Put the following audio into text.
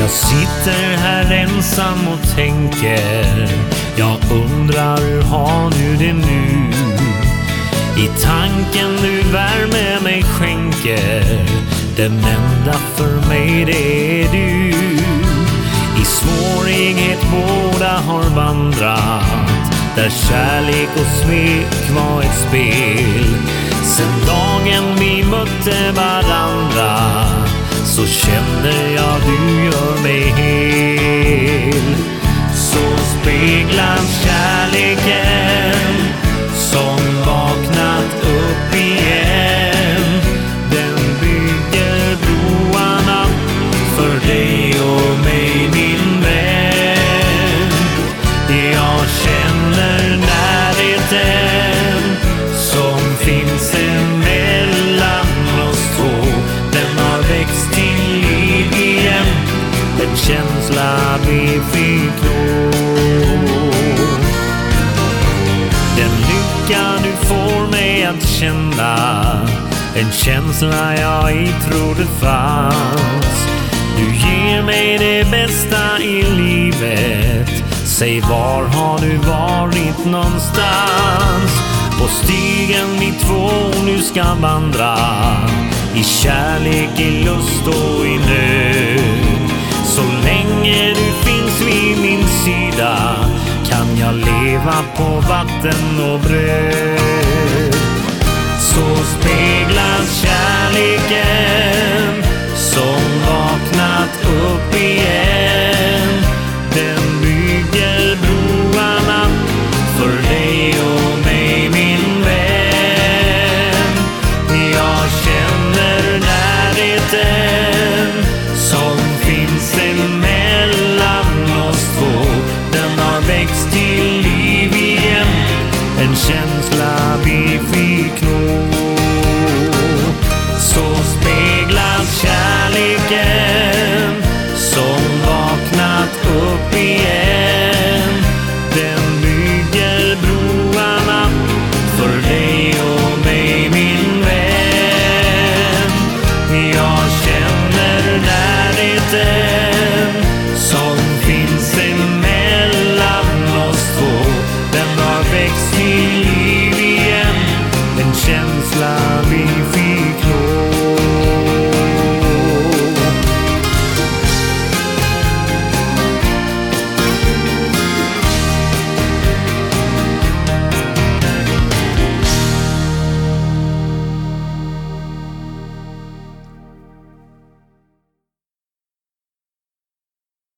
Jag sitter här ensam och tänker, jag undrar hur har du det nu? I tanken du värme mig skänker, den enda för mig det är du. I svårighet båda har vandrat, där kärlek och svek var ett spel. Sen dagen vi mötte varandra, så kände jag du gör mig hel. Så speglas kärleken som vaknat upp igen. Den bygger broarna för dig och mig, min vän. Jag känner närheten som finns emellan oss två. Den har växt till liv igen, en känsla vi fick nå. Den lycka du får mig att känna, en känsla jag ej trodde fanns. Du ger mig det bästa i livet. Säg, var har du varit någonstans? På stigen vi två nu ska vandra, i kärlek, i lust och i nöd. Så länge du finns vid min sida kan jag leva på vatten och bröd. Så speglas kärleken